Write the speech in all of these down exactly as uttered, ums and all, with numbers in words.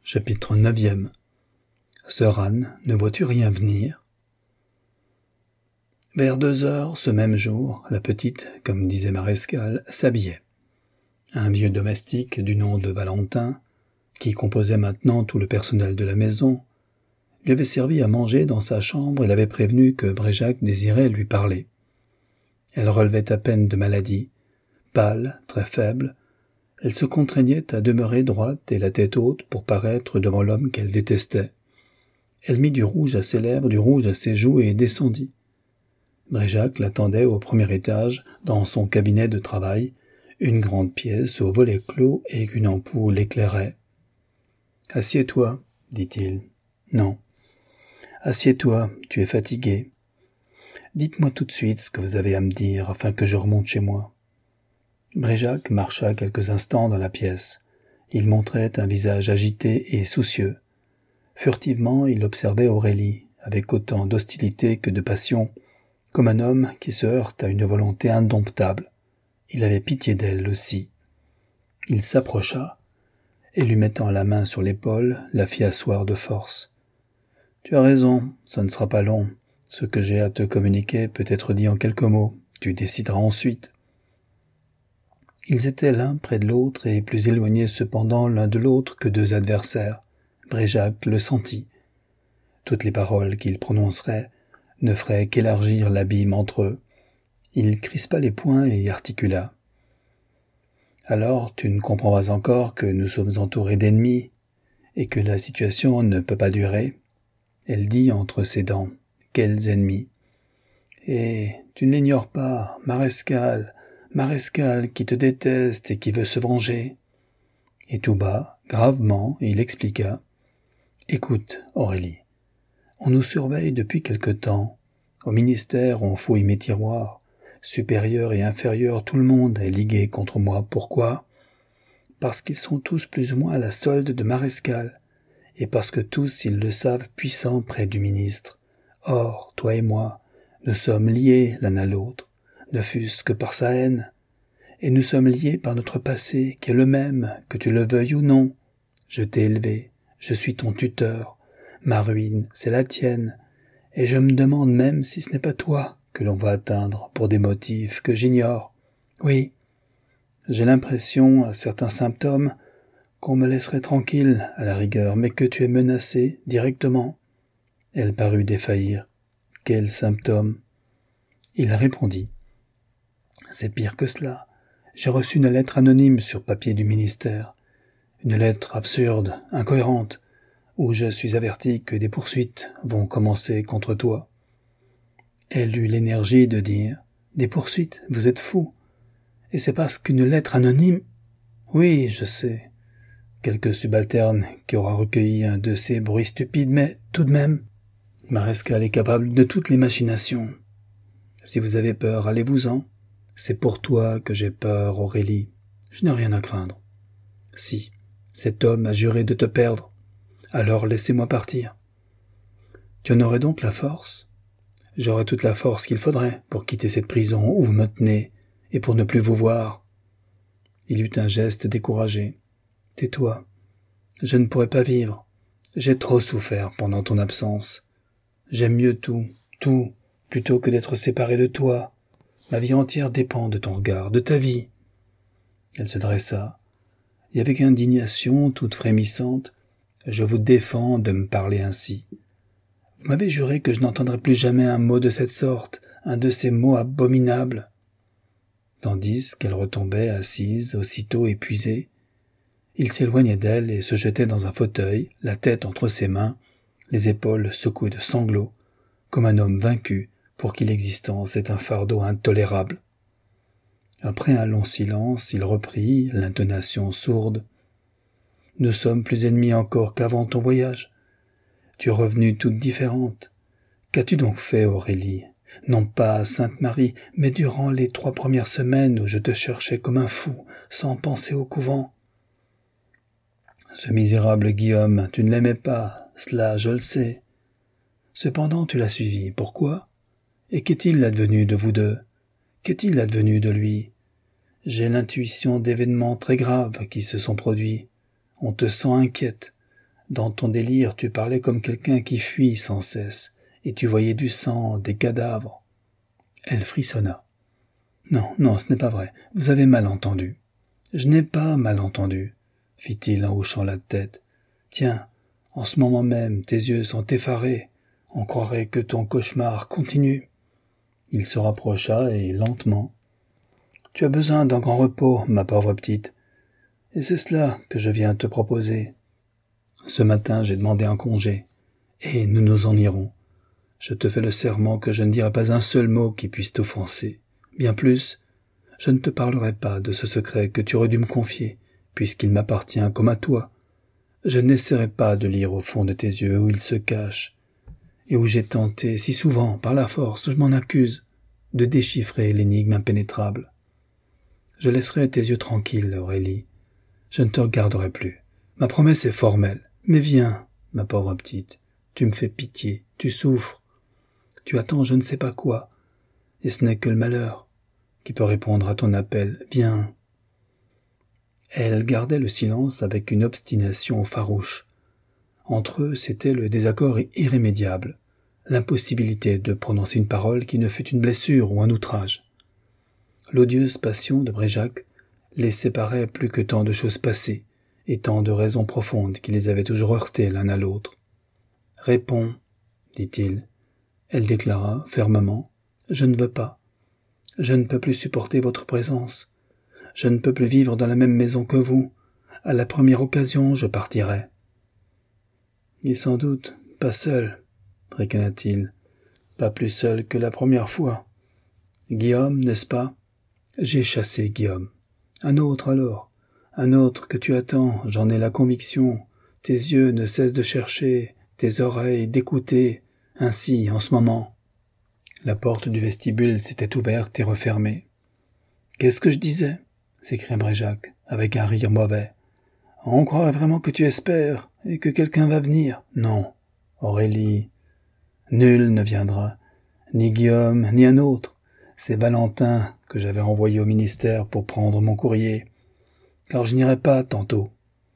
Chapitre neuvième. Sœur Anne, ne vois-tu rien venir ? Vers deux heures, ce même jour, la petite, comme disait Marescale, s'habillait. Un vieux domestique du nom de Valentin, qui composait maintenant tout le personnel de la maison, lui avait servi à manger dans sa chambre et l'avait prévenu que Bréjac désirait lui parler. Elle relevait à peine de maladie, pâle, très faible. Elle se contraignait à demeurer droite et la tête haute pour paraître devant l'homme qu'elle détestait. Elle mit du rouge à ses lèvres, du rouge à ses joues et descendit. Bréjac l'attendait au premier étage, dans son cabinet de travail, une grande pièce aux volets clos et qu'une ampoule éclairait. « Assieds-toi, dit-il. »« Non. »« Assieds-toi, tu es fatigué. Dites-moi tout de suite ce que vous avez à me dire, afin que je remonte chez moi. » Bréjac marcha quelques instants dans la pièce. Il montrait un visage agité et soucieux. Furtivement, il observait Aurélie, avec autant d'hostilité que de passion, comme un homme qui se heurte à une volonté indomptable. Il avait pitié d'elle aussi. Il s'approcha, et lui mettant la main sur l'épaule, la fit asseoir de force. « Tu as raison, ça ne sera pas long. Ce que j'ai à te communiquer peut être dit en quelques mots. Tu décideras ensuite. » Ils étaient l'un près de l'autre et plus éloignés cependant l'un de l'autre que deux adversaires. Bréjac le sentit. Toutes les paroles qu'il prononcerait ne feraient qu'élargir l'abîme entre eux. Il crispa les poings et articula. « Alors tu ne comprends pas encore que nous sommes entourés d'ennemis et que la situation ne peut pas durer ?» Elle dit entre ses dents. « Quels ennemis ?»« Et tu ne l'ignores pas, Marescale, Marescale qui te déteste et qui veut se venger. » Et tout bas, gravement, il expliqua. « Écoute, Aurélie, on nous surveille depuis quelque temps. Au ministère, on fouille mes tiroirs. Supérieur et inférieur, tout le monde est ligué contre moi. Pourquoi ? Parce qu'ils sont tous plus ou moins à la solde de Marescale, et parce que tous, ils le savent, puissants près du ministre. Or, toi et moi, nous sommes liés l'un à l'autre, ne fût-ce que par sa haine. Et nous sommes liés par notre passé, qui est le même, que tu le veuilles ou non. Je t'ai élevé, je suis ton tuteur, ma ruine, c'est la tienne, et je me demande même si ce n'est pas toi que l'on va atteindre pour des motifs que j'ignore. Oui, j'ai l'impression, à certains symptômes, qu'on me laisserait tranquille, à la rigueur, mais que tu es menacé, directement. » Elle parut défaillir. « Quels symptômes ?» Il répondit. « C'est pire que cela. J'ai reçu une lettre anonyme sur papier du ministère. Une lettre absurde, incohérente, où je suis averti que des poursuites vont commencer contre toi. » Elle eut l'énergie de dire « Des poursuites, vous êtes fou. Et c'est parce qu'une lettre anonyme... » ?»« Oui, je sais. Quelque subalterne qui aura recueilli un de ces bruits stupides, mais tout de même... » Marescale est capable de toutes les machinations. Si vous avez peur, allez-vous-en. C'est pour toi que j'ai peur, Aurélie. Je n'ai rien à craindre. Si, cet homme a juré de te perdre. Alors laissez-moi partir. Tu en aurais donc la force ? J'aurai toute la force qu'il faudrait pour quitter cette prison où vous me tenez et pour ne plus vous voir. Il eut un geste découragé. Tais-toi. Je ne pourrai pas vivre. J'ai trop souffert pendant ton absence. J'aime mieux tout, tout, plutôt que d'être séparé de toi. Ma vie entière dépend de ton regard, de ta vie. Elle se dressa, et avec indignation toute frémissante, je vous défends de me parler ainsi. Vous m'avez juré que je n'entendrais plus jamais un mot de cette sorte, un de ces mots abominables. Tandis qu'elle retombait assise, aussitôt épuisée, il s'éloignait d'elle et se jetait dans un fauteuil, la tête entre ses mains, les épaules secouées de sanglots, comme un homme vaincu pour qui l'existence est un fardeau intolérable. Après un long silence, il reprit, l'intonation sourde. « Nous sommes plus ennemis encore qu'avant ton voyage. Tu es revenue toute différente. Qu'as-tu donc fait, Aurélie ? Non pas à Sainte-Marie, mais durant les trois premières semaines où je te cherchais comme un fou, sans penser au couvent. Ce misérable Guillaume, tu ne l'aimais pas, cela je le sais. Cependant tu l'as suivi, pourquoi ? Et qu'est-il advenu de vous deux ? Qu'est-il advenu de lui ? J'ai l'intuition d'événements très graves qui se sont produits. On te sent inquiète. Dans ton délire, tu parlais comme quelqu'un qui fuit sans cesse, et tu voyais du sang, des cadavres. » Elle frissonna. « Non, non, ce n'est pas vrai. Vous avez mal entendu. »« Je n'ai pas mal entendu, » fit-il en hochant la tête. « Tiens, en ce moment même, tes yeux sont effarés. On croirait que ton cauchemar continue. » Il se rapprocha et, lentement, « Tu as besoin d'un grand repos, ma pauvre petite. Et c'est cela que je viens te proposer. Ce matin, j'ai demandé un congé, et nous nous en irons. Je te fais le serment que je ne dirai pas un seul mot qui puisse t'offenser. Bien plus, je ne te parlerai pas de ce secret que tu aurais dû me confier, puisqu'il m'appartient comme à toi. Je n'essaierai pas de lire au fond de tes yeux où il se cache, et où j'ai tenté, si souvent, par la force, je m'en accuse, de déchiffrer l'énigme impénétrable. Je laisserai tes yeux tranquilles, Aurélie. Je ne te regarderai plus. Ma promesse est formelle. Mais viens, ma pauvre petite, tu me fais pitié, tu souffres. Tu attends je ne sais pas quoi, et ce n'est que le malheur qui peut répondre à ton appel. Viens. Elle gardait le silence avec une obstination farouche. Entre eux, c'était le désaccord irrémédiable, l'impossibilité de prononcer une parole qui ne fût une blessure ou un outrage. L'odieuse passion de Bréjac les séparait plus que tant de choses passées et tant de raisons profondes qui les avaient toujours heurtés l'un à l'autre. « Réponds, » dit-il. Elle déclara fermement, « Je ne veux pas. Je ne peux plus supporter votre présence. Je ne peux plus vivre dans la même maison que vous. À la première occasion, je partirai. »« Et sans doute, pas seul, » ricana-t-il, « pas plus seul que la première fois. Guillaume, n'est-ce pas ? J'ai chassé Guillaume. Un autre alors, un autre que tu attends, j'en ai la conviction. Tes yeux ne cessent de chercher, tes oreilles d'écouter, ainsi, en ce moment. » La porte du vestibule s'était ouverte et refermée. « Qu'est-ce que je disais ?» s'écria Bréjac, avec un rire mauvais. « On croirait vraiment que tu espères, et que quelqu'un va venir. Non, Aurélie, nul ne viendra, ni Guillaume, ni un autre. C'est Valentin que j'avais envoyé au ministère pour prendre mon courrier, car je n'irai pas tantôt. »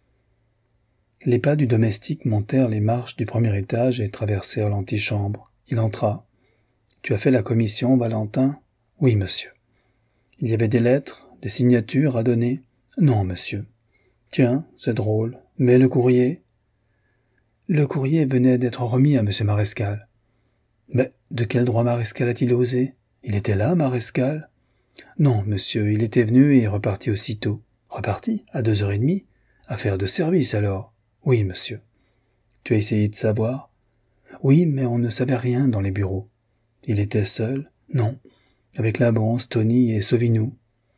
Les pas du domestique montèrent les marches du premier étage et traversèrent l'antichambre. Il entra. « Tu as fait la commission, Valentin ? » ?»« Oui, monsieur. »« Il y avait des lettres, des signatures à donner ? » ?»« Non, monsieur. »« Tiens, c'est drôle. Mais le courrier ?» ?»« Le courrier venait d'être remis à monsieur Marescal. »« Mais de quel droit Marescal a-t-il osé ? Il était là, Marescal ? » ?»« Non, monsieur, il était venu et reparti aussitôt. »« Reparti ? À deux heures et demie ? Affaire de service, alors. »« Oui, monsieur. »« Tu as essayé de savoir ? » ?»« Oui, mais on ne savait rien dans les bureaux. »« Il était seul ? » ?»« Non. Avec la bonze, Tony et Sauvinou. »«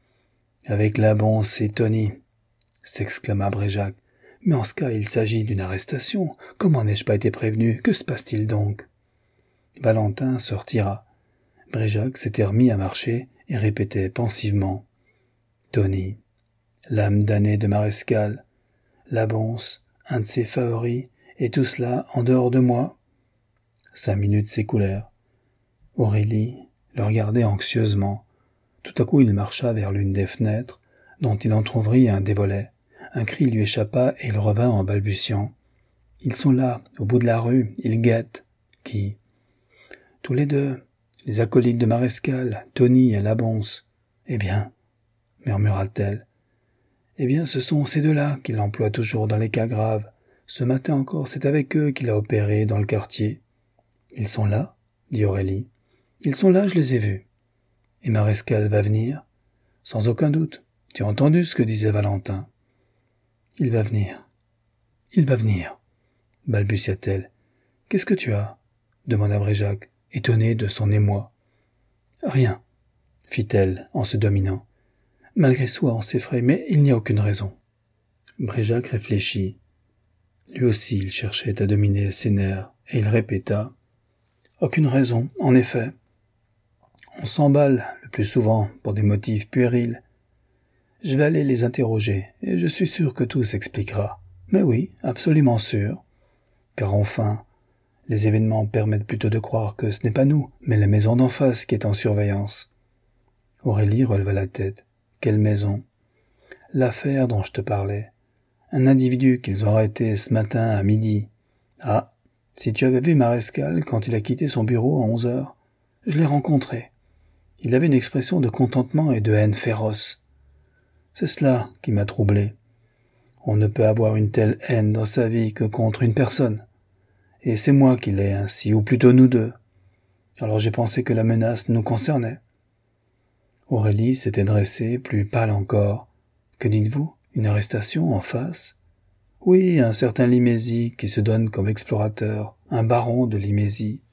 Avec la bonze et Tony !» s'exclama Bréjac. « Mais en ce cas, il s'agit d'une arrestation. Comment n'ai-je pas été prévenu ? Que se passe-t-il donc ?» Valentin se retira. Bréjac s'était remis à marcher et répétait pensivement. « Tony, l'âme damnée de Marescal, la bonze, un de ses favoris, et tout cela en dehors de moi ?» Cinq minutes s'écoulèrent. Aurélie le regardait anxieusement. Tout à coup il marcha vers l'une des fenêtres, dont il entr'ouvrit un des volets. Un cri lui échappa et il revint en balbutiant. « Ils sont là, au bout de la rue, ils guettent. »« Qui ?»« Tous les deux, les acolytes de Marescal, Tony et la bonze. »« Eh bien, » murmura-t-elle. « Eh bien, ce sont ces deux-là qu'il emploie toujours dans les cas graves. Ce matin encore, c'est avec eux qu'il a opéré dans le quartier. »« Ils sont là ?» dit Aurélie. « Ils sont là, je les ai vus. »« Et Marescal va venir ?»« Sans aucun doute. Tu as entendu ce que disait Valentin. »« Il va venir. Il va venir. » balbutia-t-elle. « Qu'est-ce que tu as ?» demanda Bréjac, étonné de son émoi. « Rien, » fit-elle en se dominant. « Malgré soi, on s'effraie, mais il n'y a aucune raison. » Bréjac réfléchit. Lui aussi, il cherchait à dominer ses nerfs, et il répéta. « Aucune raison, en effet. On s'emballe le plus souvent pour des motifs puérils. Je vais aller les interroger, et je suis sûr que tout s'expliquera. Mais oui, absolument sûr. Car enfin, les événements permettent plutôt de croire que ce n'est pas nous, mais la maison d'en face qui est en surveillance. » Aurélie releva la tête. « Quelle maison ? » « L'affaire dont je te parlais. Un individu qu'ils ont arrêté ce matin à midi. Ah, si tu avais vu Marescal quand il a quitté son bureau à onze heures, je l'ai rencontré. Il avait une expression de contentement et de haine féroce. C'est cela qui m'a troublé. On ne peut avoir une telle haine dans sa vie que contre une personne. Et c'est moi qui l'ai ainsi, ou plutôt nous deux. Alors j'ai pensé que la menace nous concernait. Aurélie s'était dressée, plus pâle encore. Que dites-vous? Une arrestation en face? Oui, un certain Limézy qui se donne comme explorateur, un baron de Limézy.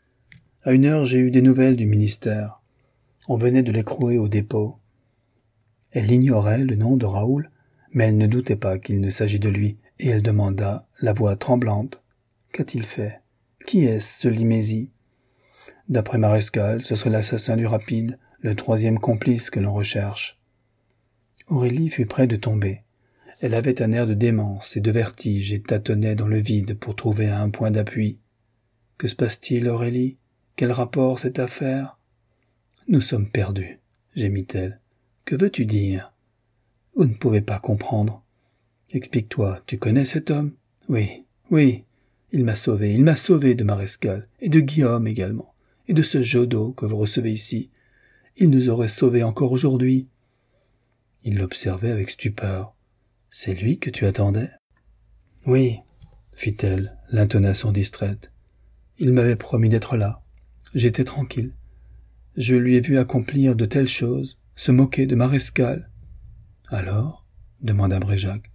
À une heure, j'ai eu des nouvelles du ministère. On venait de l'écrouer au dépôt. Elle ignorait le nom de Raoul, mais elle ne doutait pas qu'il ne s'agit de lui, et elle demanda, la voix tremblante. Qu'a-t-il fait? Qui est-ce, ce Limézy? D'après Marescal, ce serait l'assassin du Rapide, le troisième complice que l'on recherche. Aurélie fut près de tomber. Elle avait un air de démence et de vertige et tâtonnait dans le vide pour trouver un point d'appui. Que se passe-t-il, Aurélie? Quel rapport cette affaire? Nous sommes perdus, gémit-elle. Que veux-tu dire? Vous ne pouvez pas comprendre. Explique-toi, tu connais cet homme? Oui, oui, il m'a sauvé, il m'a sauvé de Marescal, et de Guillaume également, et de ce Jodo que vous recevez ici. Il nous aurait sauvés encore aujourd'hui. Il l'observait avec stupeur. C'est lui que tu attendais? Oui, fit-elle, l'intonation distraite. Il m'avait promis d'être là. J'étais tranquille. Je lui ai vu accomplir de telles choses, se moquer de Marescal. Alors? demanda Bréjac.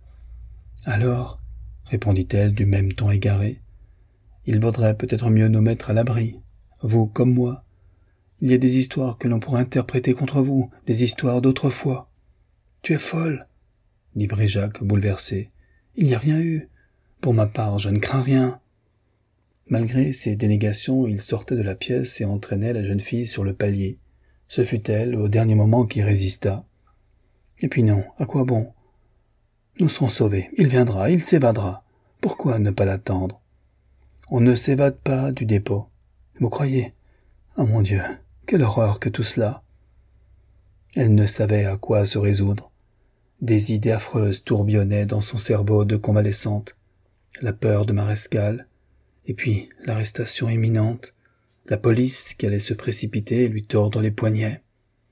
Alors, répondit-elle du même ton égaré, il vaudrait peut-être mieux nous mettre à l'abri, vous comme moi. Il y a des histoires que l'on pourrait interpréter contre vous, des histoires d'autrefois. Tu es folle, dit Bréjac, bouleversé. Il n'y a rien eu. Pour ma part, je ne crains rien. Malgré ces dénégations, il sortait de la pièce et entraînait la jeune fille sur le palier. Ce fut elle, au dernier moment, qui résista. Et puis non, à quoi bon? Nous serons sauvés. Il viendra, il s'évadera. Pourquoi ne pas l'attendre? On ne s'évade pas du dépôt. Vous croyez? Oh mon Dieu, quelle horreur que tout cela! Elle ne savait à quoi se résoudre. Des idées affreuses tourbillonnaient dans son cerveau de convalescente. La peur de Marescal, et puis l'arrestation imminente, la police qui allait se précipiter et lui tordre les poignets.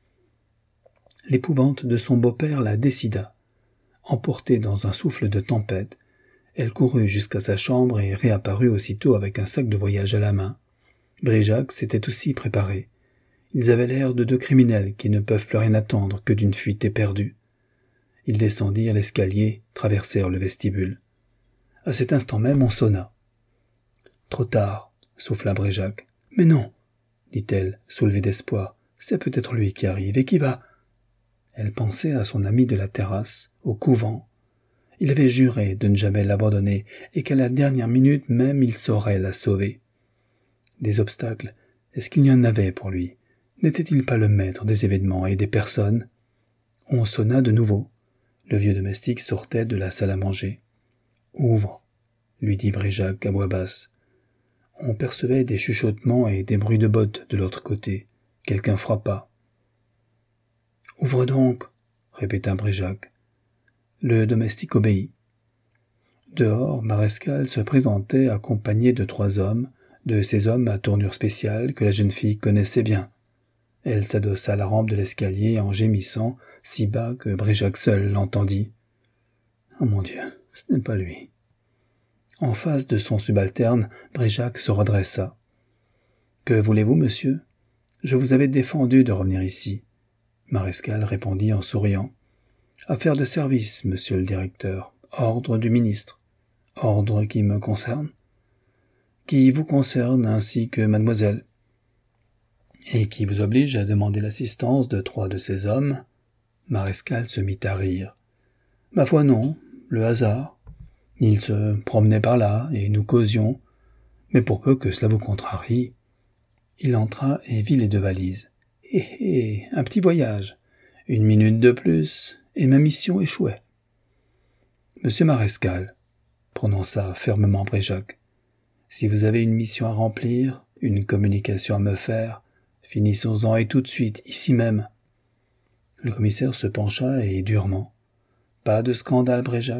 L'épouvante de son beau-père la décida. Emportée dans un souffle de tempête, elle courut jusqu'à sa chambre et réapparut aussitôt avec un sac de voyage à la main. Bréjac s'était aussi préparé. Ils avaient l'air de deux criminels qui ne peuvent plus rien attendre que d'une fuite éperdue. Ils descendirent l'escalier, traversèrent le vestibule. À cet instant même, on sonna. « Trop tard », souffla Bréjac. « Mais non », dit-elle, soulevée d'espoir. « C'est peut-être lui qui arrive et qui va… » Elle pensait à son ami de la terrasse, au couvent. Il avait juré de ne jamais l'abandonner et qu'à la dernière minute même il saurait la sauver. Des obstacles, est-ce qu'il y en avait pour lui? N'était-il pas le maître des événements et des personnes? On sonna de nouveau. Le vieux domestique sortait de la salle à manger. « Ouvre », lui dit Bréjac à voix basse. On percevait des chuchotements et des bruits de bottes de l'autre côté. Quelqu'un frappa. « Ouvre donc », répéta Bréjac. Le domestique obéit. Dehors, Marescal se présentait accompagné de trois hommes, de ces hommes à tournure spéciale que la jeune fille connaissait bien. Elle s'adossa à la rampe de l'escalier en gémissant, si bas que Bréjac seul l'entendit. « Oh mon Dieu, ce n'est pas lui !» En face de son subalterne, Bréjac se redressa. « Que voulez-vous, monsieur? Je vous avais défendu de revenir ici. » Marescal répondit en souriant. « Affaire de service, monsieur le directeur. Ordre du ministre. Ordre qui me concerne. Qui vous concerne ainsi que mademoiselle. Et qui vous oblige à demander l'assistance de trois de ces hommes. » Marescal se mit à rire. « Ma foi non, le hasard. Ils se promenaient par là et nous causions. Mais pour peu que cela vous contrarie. » Il entra et vit les deux valises. « Hé hé, un petit voyage. Une minute de plus, et ma mission échouait. »« Monsieur Marescal, » prononça fermement Bréjac, « si vous avez une mission à remplir, une communication à me faire, finissons-en et tout de suite, ici même. » Le commissaire se pencha et durement. « Pas de scandale, Bréjac,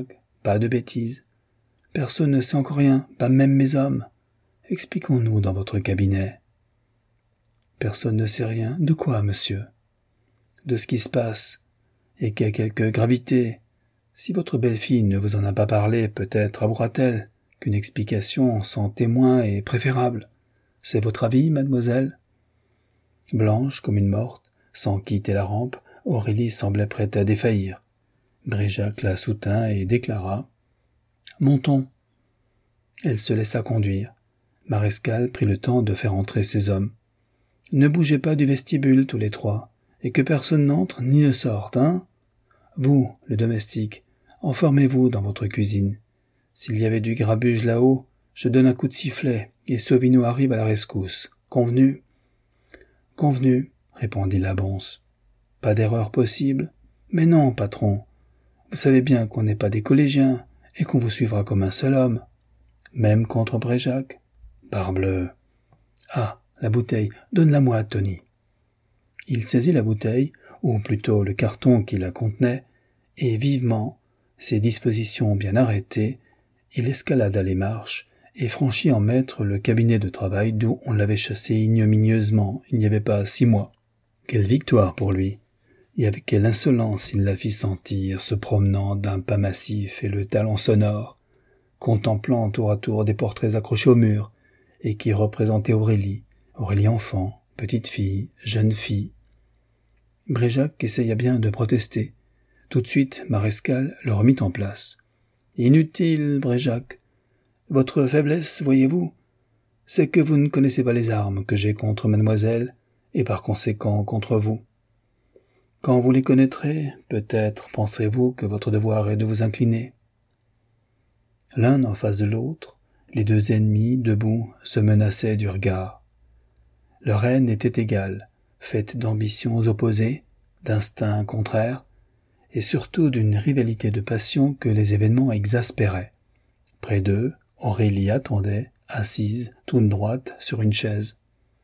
pas de bêtises. Personne ne sait encore rien, pas même mes hommes. Expliquons-nous dans votre cabinet. Personne ne sait rien. De quoi, monsieur? De ce qui se passe, et qui a quelque gravité. Si votre belle-fille ne vous en a pas parlé, peut-être avouera-t-elle qu'une explication sans témoin est préférable. C'est votre avis, mademoiselle? Blanche comme une morte, sans quitter la rampe, Aurélie semblait prête à défaillir. Bréjac la soutint et déclara « Montons ». Elle se laissa conduire. Marescal prit le temps de faire entrer ses hommes. « Ne bougez pas du vestibule tous les trois, et que personne n'entre ni ne sorte, hein? Vous, le domestique, enfermez-vous dans votre cuisine. S'il y avait du grabuge là-haut, je donne un coup de sifflet, et Sauvino arrive à la rescousse. Convenu ?» « Convenu, » répondit la bonze. « Pas d'erreur possible? Mais non, patron. Vous savez bien qu'on n'est pas des collégiens, et qu'on vous suivra comme un seul homme. Même contre Bréjac? Parbleu. Ah, la bouteille, donne-la-moi, Tony. » Il saisit la bouteille, ou plutôt le carton qui la contenait, et vivement, ses dispositions bien arrêtées, il escalada les marches et franchit en maître le cabinet de travail d'où on l'avait chassé ignominieusement il n'y avait pas six mois. Quelle victoire pour lui! Et avec quelle insolence il la fit sentir, se promenant d'un pas massif et le talon sonore, contemplant tour à tour des portraits accrochés au mur, et qui représentaient Aurélie, Aurélie enfant, petite fille, jeune fille. Bréjac essaya bien de protester. Tout de suite, Marescal le remit en place. « Inutile, Bréjac. Votre faiblesse, voyez-vous, c'est que vous ne connaissez pas les armes que j'ai contre mademoiselle, et par conséquent contre vous. Quand vous les connaîtrez, peut-être penserez-vous que votre devoir est de vous incliner. » L'un en face de l'autre, les deux ennemis, debout, se menaçaient du regard. Leur haine était égale, faite d'ambitions opposées, d'instincts contraires, et surtout d'une rivalité de passion que les événements exaspéraient. Près d'eux, Aurélie attendait, assise, toute droite, sur une chaise.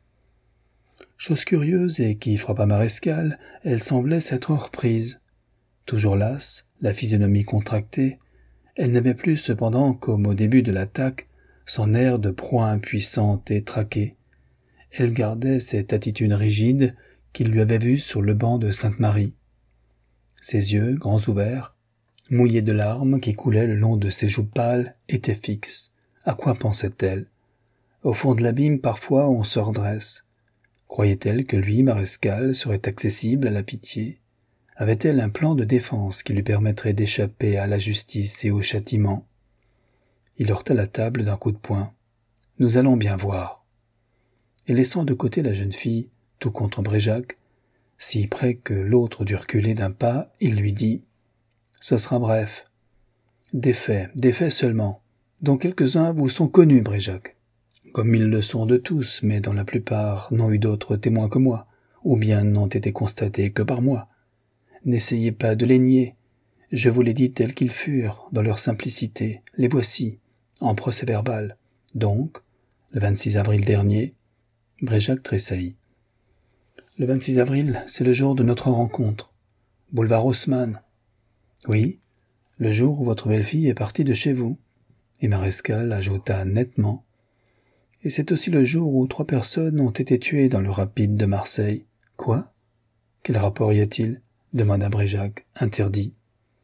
Chose curieuse et qui frappa Marescal, elle semblait s'être reprise. Toujours lasse, la physionomie contractée, elle n'avait plus cependant, comme au début de l'attaque, son air de proie impuissante et traquée. Elle gardait cette attitude rigide qu'il lui avait vue sur le banc de Sainte-Marie. Ses yeux, grands ouverts, mouillés de larmes qui coulaient le long de ses joues pâles, étaient fixes. À quoi pensait-elle? Au fond de l'abîme, parfois, on se redresse. Croyait-elle que lui, Marescal, serait accessible à la pitié? Avait-elle un plan de défense qui lui permettrait d'échapper à la justice et au châtiment? Il heurta la table d'un coup de poing. « Nous allons bien voir. » Et laissant de côté la jeune fille, tout contre Bréjac, si près que l'autre dut reculer d'un pas, il lui dit « Ce sera bref. Des faits, des faits seulement, dont quelques-uns vous sont connus, Bréjac, comme ils le sont de tous, mais dont la plupart n'ont eu d'autres témoins que moi, ou bien n'ont été constatés que par moi. N'essayez pas de les nier. Je vous les dis tels qu'ils furent, dans leur simplicité. Les voici, en procès-verbal. Donc, le vingt-six avril dernier, Bréjac tressaillit. Le vingt-six avril, c'est le jour de notre rencontre. Boulevard Haussmann. Oui, le jour où votre belle-fille est partie de chez vous. Et Marescal ajouta nettement. Et c'est aussi le jour où trois personnes ont été tuées dans le rapide de Marseille. Quoi? Quel rapport y a-t-il? Demanda Bréjac, interdit.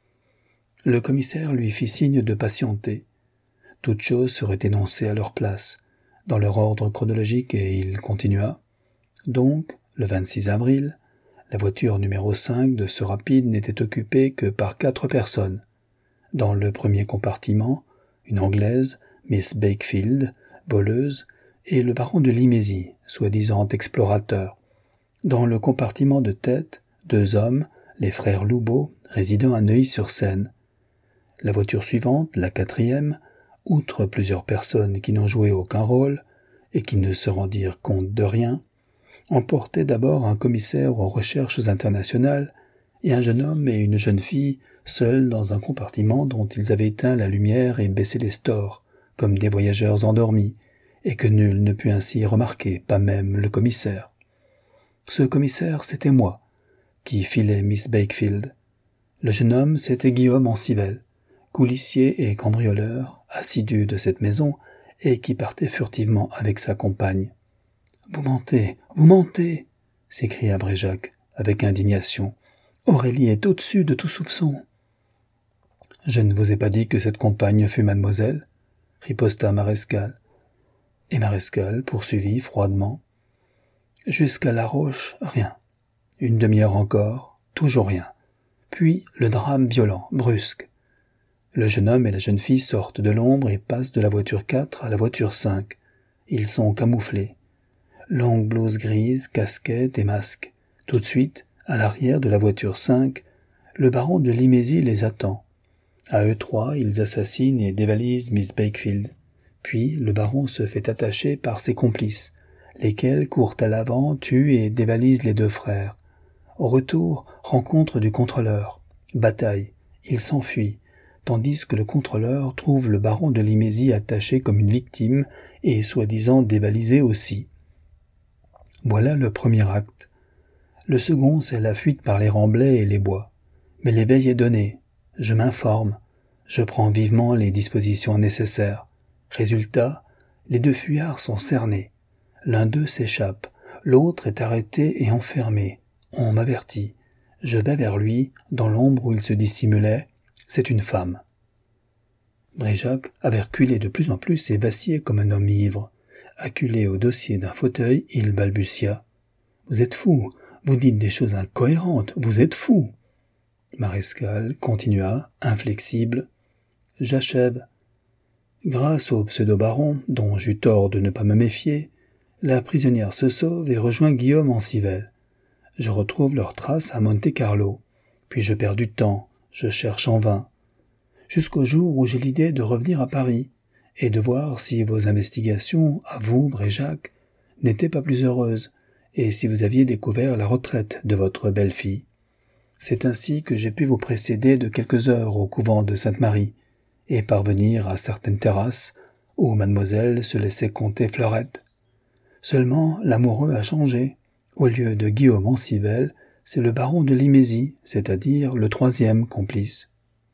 Le commissaire lui fit signe de patienter. Toutes choses seraient énoncées à leur place, dans leur ordre chronologique, et il continua. Donc, le vingt-six avril, la voiture numéro cinq de ce rapide n'était occupée que par quatre personnes. Dans le premier compartiment, une Anglaise, Miss Bakefield, voleuse, et le baron de Limézy, soi-disant explorateur. Dans le compartiment de tête, deux hommes, les frères Loubeau, résidant à Neuilly-sur-Seine. La voiture suivante, la quatrième, outre plusieurs personnes qui n'ont joué aucun rôle et qui ne se rendirent compte de rien, emportait d'abord un commissaire aux recherches internationales et un jeune homme et une jeune fille seuls dans un compartiment dont ils avaient éteint la lumière et baissé les stores, comme des voyageurs endormis, et que nul ne put ainsi remarquer, pas même le commissaire. Ce commissaire, c'était moi, qui filais Miss Bakefield. Le jeune homme, c'était Guillaume Ancivelle, coulissier et cambrioleur, assidu de cette maison, et qui partait furtivement avec sa compagne. « Vous mentez, vous mentez !» s'écria Bréjac, avec indignation. « Aurélie est au-dessus de tout soupçon. »« Je ne vous ai pas dit que cette compagne fut mademoiselle ?» riposta Marescale. Et Marescale poursuivit froidement. « Jusqu'à La Roche, rien. Une demi-heure encore, toujours rien. Puis le drame violent, brusque. Le jeune homme et la jeune fille sortent de l'ombre et passent de la voiture quatre à la voiture cinq. Ils sont camouflés. Longue blouse grise, casquette et masque. Tout de suite, à l'arrière de la voiture cinq, le baron de Limézy les attend. À eux trois, ils assassinent et dévalisent Miss Wakefield. Puis le baron se fait attacher par ses complices, lesquels courent à l'avant, tuent et dévalisent les deux frères. Au retour, rencontre du contrôleur. Bataille. Il s'enfuit, tandis que le contrôleur trouve le baron de Limézy attaché comme une victime et soi-disant dévalisé aussi. Voilà le premier acte. Le second, c'est la fuite par les remblais et les bois. Mais l'éveil est donné. Je m'informe. Je prends vivement les dispositions nécessaires. Résultat, les deux fuyards sont cernés. L'un d'eux s'échappe. L'autre est arrêté et enfermé. On m'avertit. Je vais vers lui, dans l'ombre où il se dissimulait. C'est une femme. Bréjac avait reculé de plus en plus et vacillait comme un homme ivre. Acculé au dossier d'un fauteuil, il balbutia. « Vous êtes fou, vous dites des choses incohérentes, vous êtes fou !» Marescale continua, inflexible. « J'achève. Grâce au pseudo-baron, dont j'eus tort de ne pas me méfier, la prisonnière se sauve et rejoint Guillaume en Civelle. Je retrouve leurs traces à Monte-Carlo. Puis je perds du temps, je cherche en vain. Jusqu'au jour où j'ai l'idée de revenir à Paris et de voir si vos investigations, à vous, Bréjac, n'étaient pas plus heureuses, et si vous aviez découvert la retraite de votre belle-fille. C'est ainsi que j'ai pu vous précéder de quelques heures au couvent de Sainte-Marie, et parvenir à certaines terrasses où mademoiselle se laissait compter fleurette. Seulement, l'amoureux a changé. Au lieu de Guillaume en Civelle, c'est le baron de Limézy, c'est-à-dire le troisième complice. »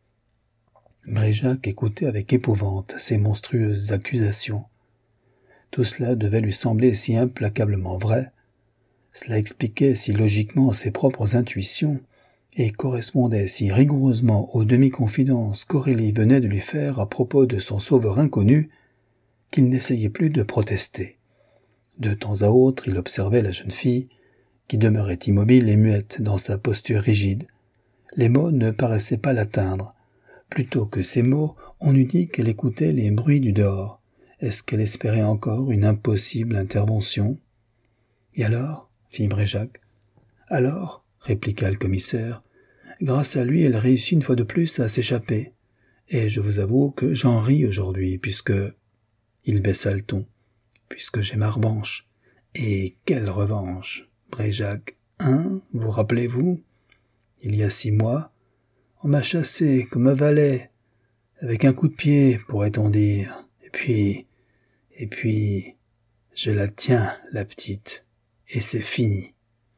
Bréjac écoutait avec épouvante ces monstrueuses accusations. Tout cela devait lui sembler si implacablement vrai, cela expliquait si logiquement ses propres intuitions et correspondait si rigoureusement aux demi-confidences qu'Aurélie venait de lui faire à propos de son sauveur inconnu, qu'il n'essayait plus de protester. De temps à autre, il observait la jeune fille, qui demeurait immobile et muette dans sa posture rigide. Les mots ne paraissaient pas l'atteindre. Plutôt que ces mots, on eût dit qu'elle écoutait les bruits du dehors. Est-ce qu'elle espérait encore une impossible intervention ? « Et alors ?» fit Bréjac. « Alors ?» répliqua le commissaire. « Grâce à lui, elle réussit une fois de plus à s'échapper. Et je vous avoue que j'en ris aujourd'hui, puisque... » Il baissa le ton. « Puisque j'ai ma revanche. Et quelle revanche, Bréjac, hein, vous rappelez-vous ? Il y a six mois, on m'a chassé comme un valet, avec un coup de pied, pourrait-on dire. Et puis, et puis, je la tiens, la petite, et c'est fini. »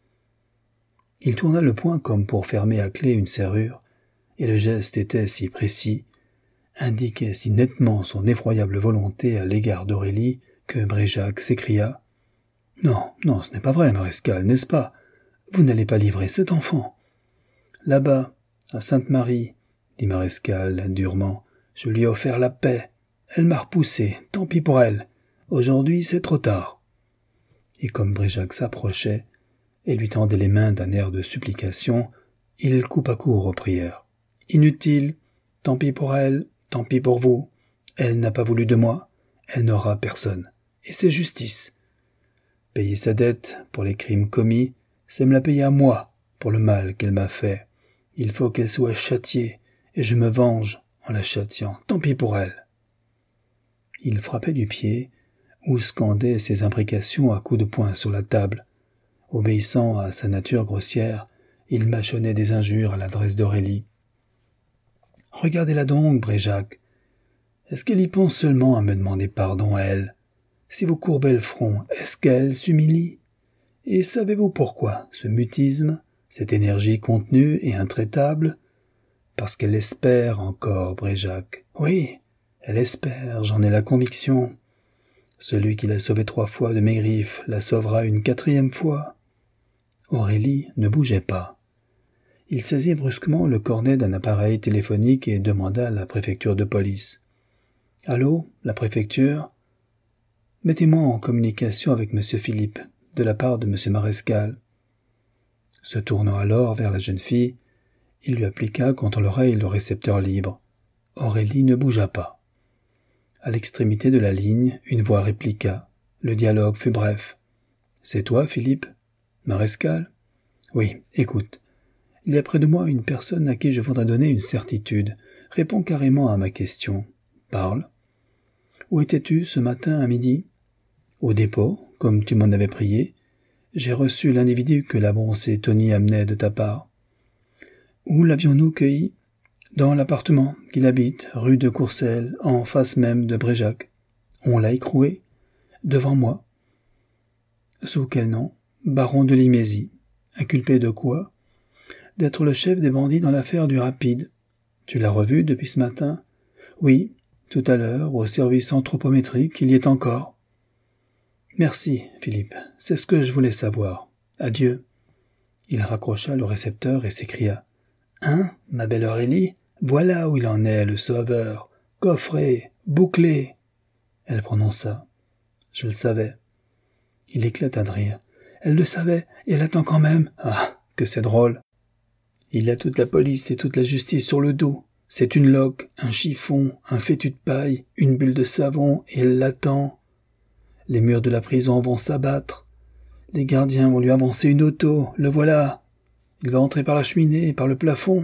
Il tourna le poing comme pour fermer à clé une serrure, et le geste était si précis, indiquait si nettement son effroyable volonté à l'égard d'Aurélie, que Bréjac s'écria. « Non, non, ce n'est pas vrai, Marescale, n'est-ce pas ? Vous n'allez pas livrer cet enfant. »« Là-bas, à Sainte-Marie, dit Marescale durement, je lui ai offert la paix. Elle m'a repoussé, tant pis pour elle. Aujourd'hui, c'est trop tard. » Et comme Bréjac s'approchait et lui tendait les mains d'un air de supplication, il coupa court aux prières. « Inutile, tant pis pour elle, tant pis pour vous. Elle n'a pas voulu de moi, elle n'aura personne. Et c'est justice. Payer sa dette pour les crimes commis, c'est me la payer à moi pour le mal qu'elle m'a fait. Il faut qu'elle soit châtiée, et je me venge en la châtiant. Tant pis pour elle. » Il frappait du pied, ou scandait ses imprécations à coups de poing sur la table. Obéissant à sa nature grossière, il mâchonnait des injures à l'adresse d'Aurélie. « Regardez-la donc, Bréjac. Est-ce qu'elle y pense seulement à me demander pardon à elle ? Si vous courbez le front, est-ce qu'elle s'humilie ? Et savez-vous pourquoi ce mutisme, cette énergie contenue et intraitable ? parce qu'elle espère encore, Bréjac. Oui, elle espère, j'en ai la conviction. Celui qui l'a sauvée trois fois de mes griffes la sauvera une quatrième fois. Aurélie ne bougeait pas. Il saisit brusquement le cornet d'un appareil téléphonique et demanda à la préfecture de police. « Allô, la préfecture ? Mettez-moi en communication avec monsieur Philippe, de la part de monsieur Marescal. » Se tournant alors vers la jeune fille, il lui appliqua contre l'oreille le récepteur libre. Aurélie ne bougea pas. À l'extrémité de la ligne, une voix répliqua. Le dialogue fut bref. « C'est toi, Philippe ? Marescal ? Oui, écoute. Il y a près de moi une personne à qui je voudrais donner une certitude. Réponds carrément à ma question. Parle. Où étais-tu ce matin à midi ? Au dépôt, comme tu m'en avais prié. J'ai reçu l'individu que la Bonce et Tony amenaient de ta part. Où l'avions-nous cueilli ? Dans l'appartement qu'il habite, rue de Courcelles, en face même de Bréjac. On l'a écroué, devant moi. Sous quel nom ? Baron de Limézy. Inculpé de quoi ? D'être le chef des bandits dans l'affaire du Rapide. Tu l'as revu depuis ce matin ? Oui, tout à l'heure, au service anthropométrique, il y est encore. Merci, Philippe, c'est ce que je voulais savoir. Adieu. Il raccrocha le récepteur et s'écria. Hein, ma belle Aurélie ? Voilà où il en est, le sauveur. Coffré, bouclé. Elle prononça. Je le savais. Il éclata de rire. Elle le savait, et elle attend quand même. Ah, que c'est drôle. Il a toute la police et toute la justice sur le dos. C'est une loque, un chiffon, un fétu de paille, une bulle de savon, et elle l'attend. Les murs de la prison vont s'abattre. Les gardiens vont lui avancer une auto, le voilà. Il va entrer par la cheminée et par le plafond.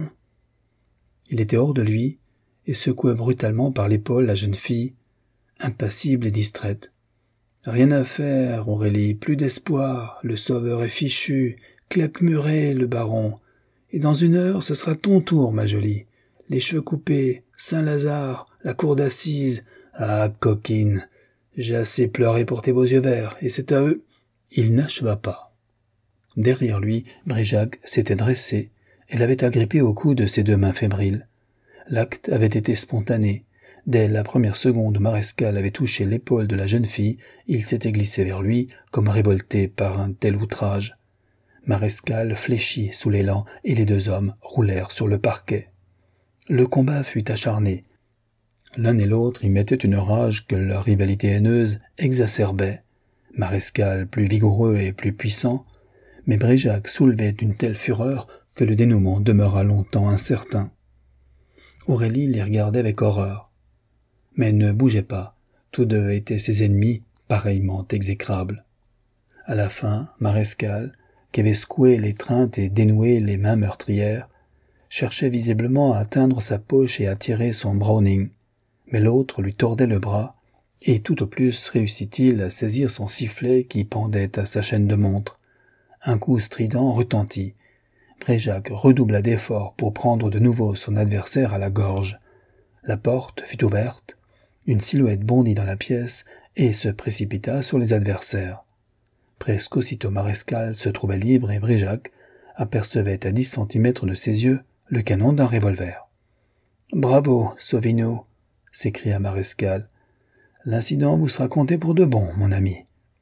Il était hors de lui, et secouait brutalement par l'épaule la jeune fille, impassible et distraite. Rien à faire, Aurélie, plus d'espoir, le sauveur est fichu, claquemuré, le baron. Et dans une heure, ce sera ton tour, ma jolie. Les cheveux coupés, Saint-Lazare, la cour d'assises. Ah, coquine, j'ai assez pleuré pour tes beaux yeux verts, et c'est à eux. Il n'acheva pas. Derrière lui, Bréjac s'était dressé et l'avait agrippé au cou de ses deux mains fébriles. L'acte avait été spontané. Dès la première seconde où Marescal avait touché l'épaule de la jeune fille, il s'était glissé vers lui, comme révolté par un tel outrage. Marescal fléchit sous l'élan et les deux hommes roulèrent sur le parquet. Le combat fut acharné. L'un et l'autre y mettaient une rage que leur rivalité haineuse exacerbait. Marescal plus vigoureux et plus puissant, mais Bréjac soulevait une telle fureur que le dénouement demeura longtemps incertain. Aurélie les regardait avec horreur, mais ne bougeait pas. Tous deux étaient ses ennemis, pareillement exécrables. À la fin, Marescal, qui avait secoué l'étreinte et dénoué les mains meurtrières, cherchait visiblement à atteindre sa poche et à tirer son Browning, mais l'autre lui tordait le bras, et tout au plus réussit-il à saisir son sifflet qui pendait à sa chaîne de montre. Un coup strident retentit. Bréjac redoubla d'efforts pour prendre de nouveau son adversaire à la gorge. La porte fut ouverte, une silhouette bondit dans la pièce et se précipita sur les adversaires. Presque aussitôt Marescal se trouvait libre et Bréjac apercevait à dix centimètres de ses yeux le canon d'un revolver. « Bravo, Sauvino !» s'écria Marescal. « L'incident vous sera compté pour de bon, mon ami. »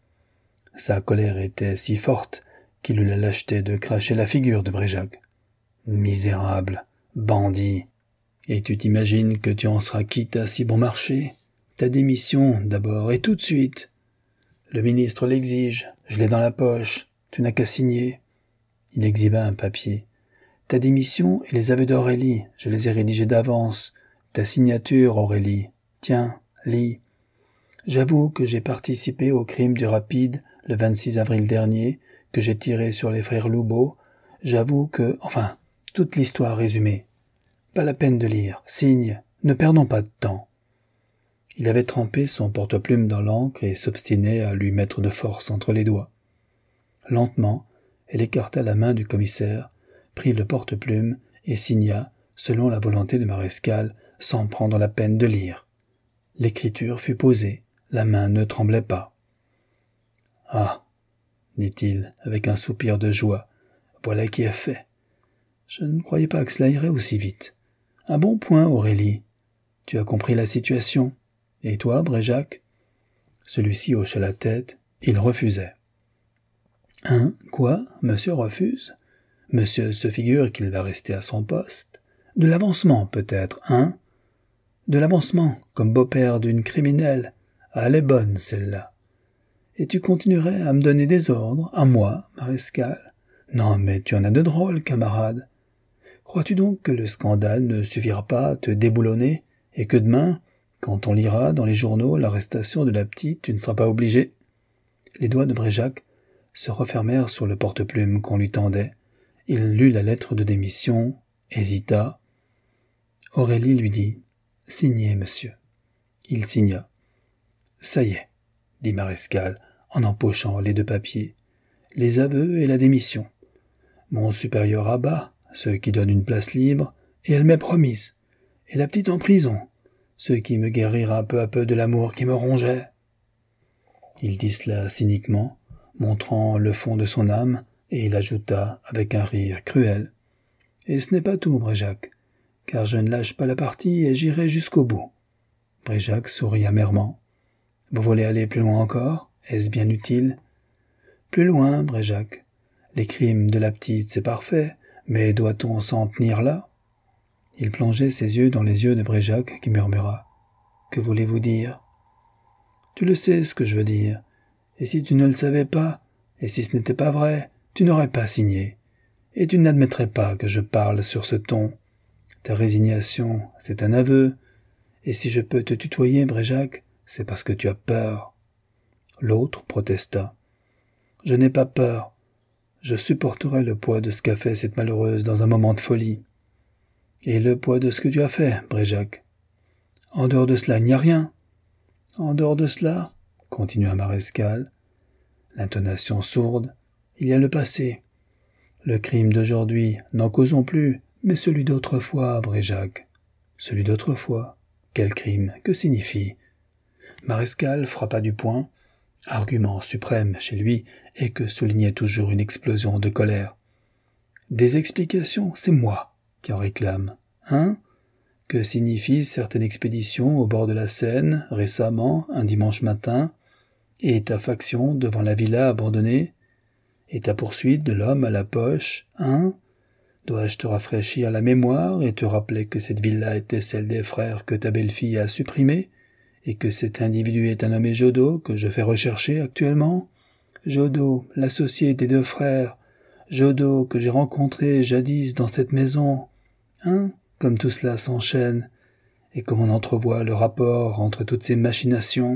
Sa colère était si forte qu'il eut la lâcheté de cracher la figure de Bréjac. « Misérable, bandit ! Et tu t'imagines que tu en seras quitte à si bon marché ? Ta démission, d'abord, et tout de suite. Le ministre l'exige, je l'ai dans la poche, tu n'as qu'à signer. » Il exhiba un papier. « Ta démission et les aveux d'Aurélie, je les ai rédigés d'avance. Ta signature, Aurélie. Tiens, lis. J'avoue que j'ai participé au crime du Rapide le vingt-six avril dernier, que j'ai tiré sur les frères Loubeau. J'avoue que... Enfin, toute l'histoire résumée. Pas la peine de lire. Signe. Ne perdons pas de temps. » Il avait trempé son porte-plume dans l'encre et s'obstinait à lui mettre de force entre les doigts. Lentement, elle écarta la main du commissaire, prit le porte-plume et signa, selon la volonté de Marescal, sans prendre la peine de lire. L'écriture fut posée, la main ne tremblait pas. « Ah !» dit-il, avec un soupir de joie, « voilà qui est fait. Je ne croyais pas que cela irait aussi vite. Un bon point, Aurélie. Tu as compris la situation. Et toi, Bréjac? Celui-ci hocha la tête, il refusait. Hein? Quoi? Monsieur refuse? Monsieur se figure qu'il va rester à son poste? De l'avancement, peut-être, hein? De l'avancement, comme beau-père d'une criminelle. Ah, elle est bonne, celle-là. Et tu continuerais à me donner des ordres, à moi, Marescal? Non, mais tu en as de drôles, camarade. Crois-tu donc que le scandale ne suffira pas à te déboulonner, et que demain, quand on lira dans les journaux l'arrestation de la petite, tu ne seras pas obligé? Les doigts de Bréjac se refermèrent sur le porte-plume qu'on lui tendait. Il lut la lettre de démission, hésita. Aurélie lui dit « Signez, monsieur ». Il signa. « Ça y est », dit Marescal en empochant les deux papiers. « Les aveux et la démission. Mon supérieur abat, ce qui donne une place libre, et elle m'est promise. Et la petite en prison, ce qui me guérira peu à peu de l'amour qui me rongeait. » Il dit cela cyniquement, montrant le fond de son âme, et il ajouta avec un rire cruel. « Et ce n'est pas tout, Bréjac, car je ne lâche pas la partie et j'irai jusqu'au bout. » Bréjac sourit amèrement. « Vous voulez aller plus loin encore? Est-ce bien utile? »« Plus loin, Bréjac. Les crimes de la petite, c'est parfait, mais doit-on s'en tenir là ?» Il plongeait ses yeux dans les yeux de Bréjac qui murmura. « Que voulez-vous dire? »« Tu le sais ce que je veux dire. Et si tu ne le savais pas, et si ce n'était pas vrai, tu n'aurais pas signé. Et tu n'admettrais pas que je parle sur ce ton. Ta résignation, c'est un aveu. Et si je peux te tutoyer, Bréjac, c'est parce que tu as peur. » L'autre protesta. « Je n'ai pas peur. Je supporterai le poids de ce qu'a fait cette malheureuse dans un moment de folie. » « Et le poids de ce que tu as fait, Bréjac. En dehors de cela, il n'y a rien. En dehors de cela, continua Marescal, l'intonation sourde, il y a le passé. Le crime d'aujourd'hui, n'en causons plus, mais celui d'autrefois, Bréjac. Celui d'autrefois. Quel crime? Que signifie? Marescal frappa du poing, argument suprême chez lui et que soulignait toujours une explosion de colère. Des explications, c'est moi qui en réclame. Hein? Que signifient certaines expéditions au bord de la Seine, récemment, un dimanche matin, et ta faction devant la villa abandonnée, et ta poursuite de l'homme à la poche, hein? Dois-je te rafraîchir la mémoire et te rappeler que cette villa était celle des frères que ta belle-fille a supprimés, et que cet individu est un nommé Jodo que je fais rechercher actuellement? Jodo, l'associé des deux frères, Jodo que j'ai rencontré jadis dans cette maison, hein? Comme tout cela s'enchaîne, et comme on entrevoit le rapport entre toutes ces machinations.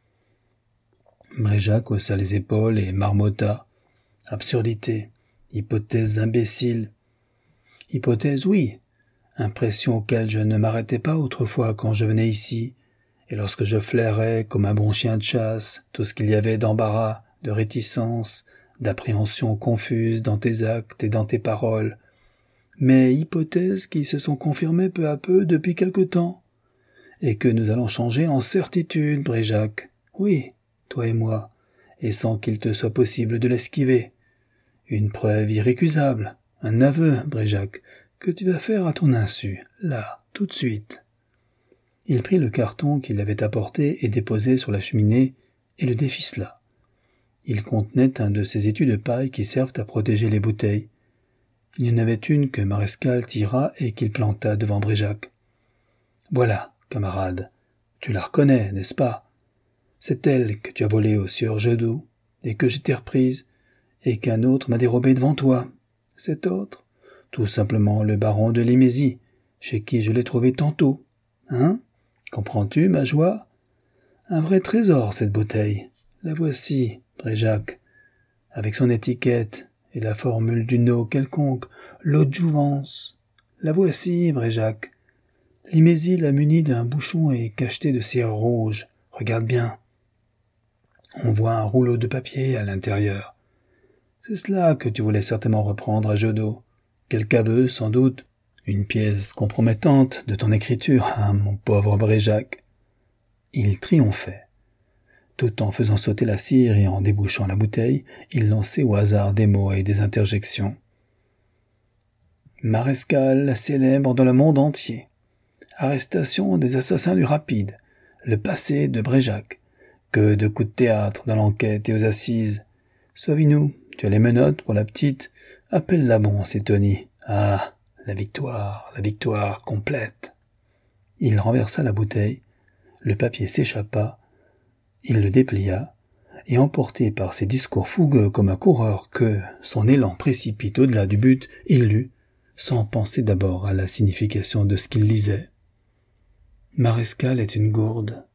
Bréjac haussa les épaules et marmotta. Absurdité, hypothèse imbécile. Hypothèse, oui, impression auquel je ne m'arrêtais pas autrefois quand je venais ici, et lorsque je flairais comme un bon chien de chasse tout ce qu'il y avait d'embarras, de réticence, d'appréhension confuse dans tes actes et dans tes paroles, mais hypothèses qui se sont confirmées peu à peu depuis quelque temps, et que nous allons changer en certitude, Bréjac. Oui, toi et moi, et sans qu'il te soit possible de l'esquiver. Une preuve irrécusable, un aveu, Bréjac, que tu vas faire à ton insu, là, tout de suite. Il prit le carton qu'il avait apporté et déposé sur la cheminée, et le déficela. Il contenait un de ces étuis de paille qui servent à protéger les bouteilles. Il y en avait une que Marescal tira et qu'il planta devant Bréjac. « Voilà, camarade, tu la reconnais, n'est-ce pas? C'est elle que tu as volée au sieur Jodo, et que j'étais reprise, et qu'un autre m'a dérobée devant toi. Cet autre, tout simplement le baron de Limésie, chez qui je l'ai trouvé tantôt. Hein? Comprends-tu, ma joie? Un vrai trésor, cette bouteille. La voici, Bréjac, avec son étiquette, et la formule d'une eau quelconque, l'eau de jouvence. La voici, Bréjac. Limésie l'a munie d'un bouchon et cacheté de cire rouge. Regarde bien. On voit un rouleau de papier à l'intérieur. C'est cela que tu voulais certainement reprendre à Jodo. Quelque aveu, sans doute. Une pièce compromettante de ton écriture, hein, mon pauvre Bréjac. Il triomphait. Tout en faisant sauter la cire et en débouchant la bouteille, il lançait au hasard des mots et des interjections. Marescal célèbre dans le monde entier. Arrestation des assassins du Rapide, le passé de Bréjac. Que de coups de théâtre dans l'enquête et aux assises. Sauve-nous, tu as les menottes pour la petite. Appelle-la bon, c'est Tony. Ah, la victoire, la victoire complète. Il renversa la bouteille, le papier s'échappa, il le déplia, et emporté par ses discours fougueux comme un coureur que son élan précipite au-delà du but, il lut, sans penser d'abord à la signification de ce qu'il lisait. Marescal est une gourde,